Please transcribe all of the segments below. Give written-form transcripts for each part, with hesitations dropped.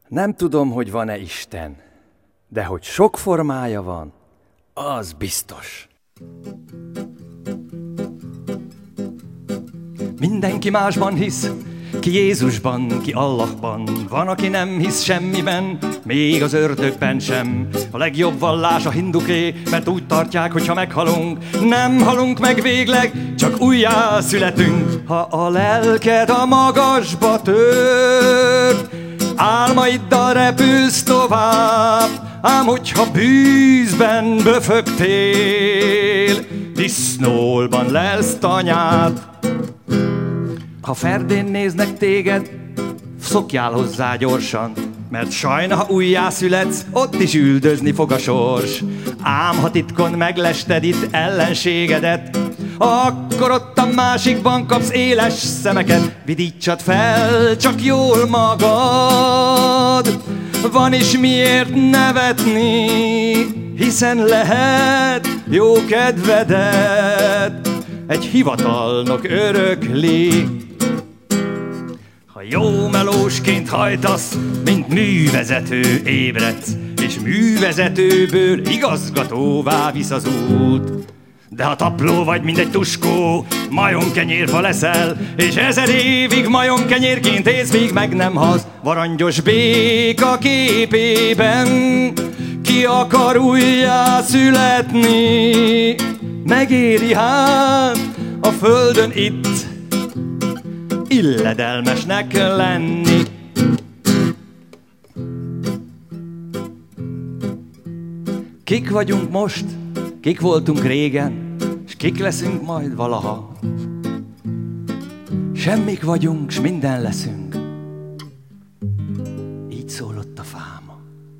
Nem tudom, hogy van-e Isten, de hogy sok formája van, az biztos. Mindenki másban hisz, ki Jézusban, ki Allahban. Van, aki nem hisz semmiben, még az ördögben sem. A legjobb vallás a hinduké, mert úgy tartják, hogy ha meghalunk, nem halunk meg végleg, csak újjá születünk. Ha a lelked a magasba tört, álmaiddal repülsz tovább, ám hogyha bűzben böfögtél, disznóolban lelsz tanyád. Ha ferdén néznek téged, szokjál hozzá gyorsan, mert sajna, ha újjászületsz, ott is üldözni fog a sors. Ám ha titkon meglested itt ellenségedet, akkor ott a másikban kapsz éles szemeket. Vidítsad fel csak jól magad, van is miért nevetni, hiszen lehet jó kedvedet egy hivatalnok örökli. Ha jó melósként hajtasz, mint művezető ébredsz, és művezetőből igazgatóvá visz az út. De ha tapló vagy, mint egy tuskó, majomkenyérfa leszel, és 1000 évig majomkenyérként élsz, még meg nem halsz varangyos béka képében. Ki akar újjá születni, megéri hát a földön itt illedelmesnek lenni. Kik vagyunk most, kik voltunk régen, s kik leszünk majd valaha. Semmik vagyunk, s minden leszünk. Így szólott a fáma.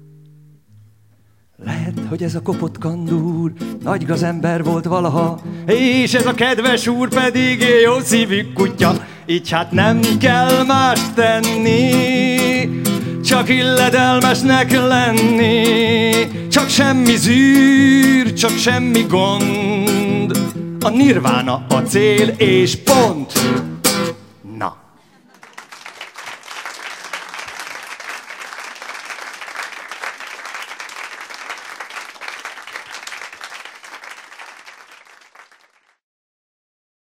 Lehet, hogy ez a kopott kandúr nagy gazember volt valaha, és ez a kedves úr pedig jó szívű kutya. Így hát nem kell mást tenni, csak illedelmesnek lenni. Csak semmi zűr, csak semmi gond, a nirvána a cél és pont.